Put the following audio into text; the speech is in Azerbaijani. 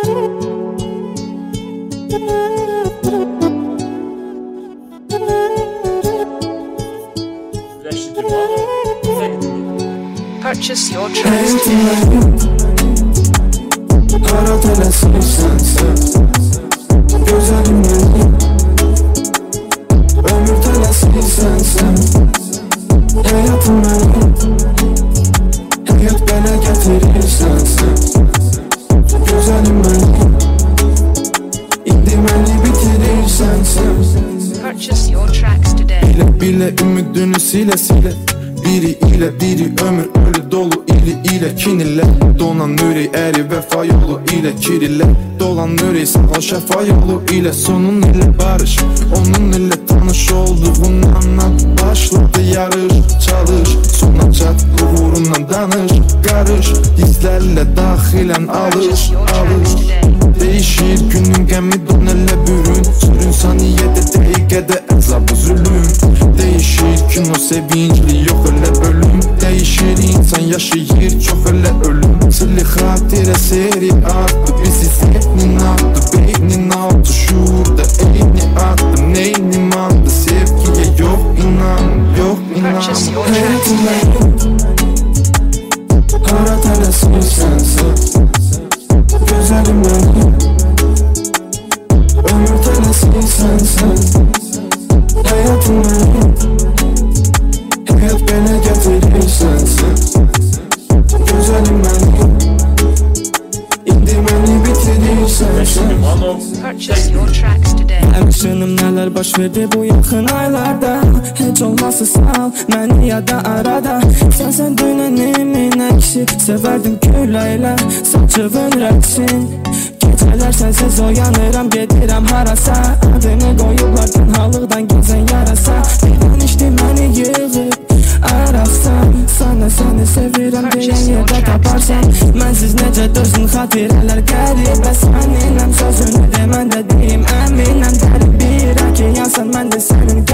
Purchase your tracks today. Kara telesini sensin, güzelim benim. Ömür telesini sensin, hayatım benim. Hayat bana getirir sensin, güzelim benim. İndi beni bitirir sensin. Purchase your tracks today. Bile bile ümidini sile sile. Biri ile biri ömür ölü dolu ile kin ile donan yüreği eri vefa yolu ile kirille dolan yüreği sağ şefa yolu ile sonun ile barış onun ile tanış olduğun anlat başladı yarış çalış sonacak uğrundan danış karış hislerle dahilen alış değişir günün gemi don ele bürün sürün saniyede dakikada azabı zulüm değişir gün o sevinçli yok öyle bölüm değişir insan yaşayır çok öyle ölüm sırlı hatire seri attı bizi zihnin attı beynin altı şurada elini attı neynim aldı sevgiye yok inan hayatım benim kara telesini sensin güzelim benim ömür telesini sensin hayatım benim hayat beni getirir sensin güzelim benim indi beni bitirir sensin. Purchase your tracks today. Əmişinim nələr baş verdi bu yaxın aylarda heç olmazsa sal məni yada arada Sən dünənim əksi sevərdim küləylə saçıvın rəqsin Gecələr sənsiz oyanıram gedirəm harasa Adını qoyublar tənhalıqdan gəzən yarasa Birdən içdi məni yığıb araqsan Sana səni sevirəm deyən yerdə taparsan Mənsiz necə dözün xatirələr qəribə Səninəm sözünü de mən də deyim əminəm Dərin bir okeansan mən də sənin